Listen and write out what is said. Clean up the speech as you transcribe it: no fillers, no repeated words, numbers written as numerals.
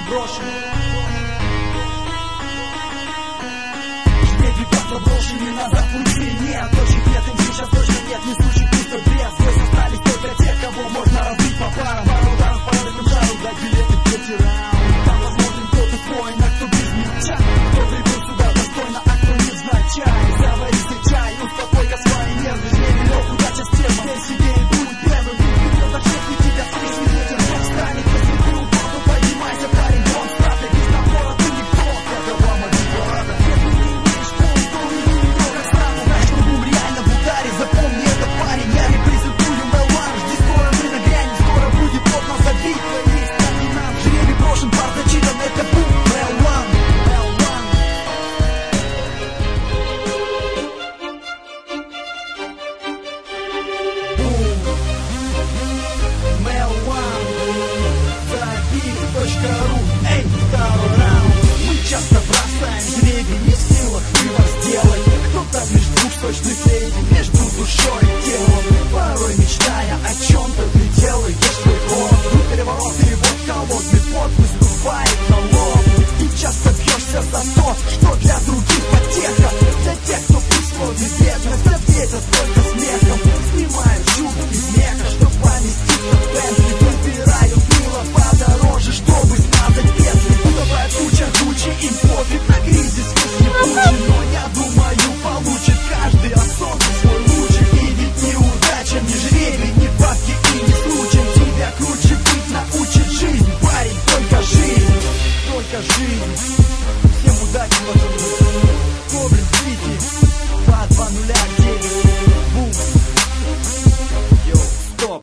брошен. Жребий просто брошенный назад пути нет. Точек нет, им сейчас точно нет, не случай пусто без. Здесь остались только те, кого можно разбить по парам. Пару ударов по рынку жару, дать билеты в третий раунд. Там посмотрим, кто тут воин, а кто без мяча. Кто прибыл сюда достойно, а кто невзначай. Заваристый чай, успокой-ка свои нервы. Жребий лег, удача с тем, верь себе и будь первым. Кто-то шефи тебя слышит, ветер вновь станет. Если ты упал, то поднимайся, парень, вон старты. Без напора ты никто, какова мотивация. Если не имеешь пол, то и не ее как сразу. Знаешь, что бум реально в ударе, запомни это, парень. Я репрезентую Мелван, жди скоро мы нагрянем, скоро будет плотно забить. Плейлист, как и нам, жребий брошен, пар зачитан, это бум, Мелван. Забит.ру. Эй, второй раунд. Мы часто бросаем жребий, не в силах выбор сделать. Кто-то лишь двух точных рейтинг.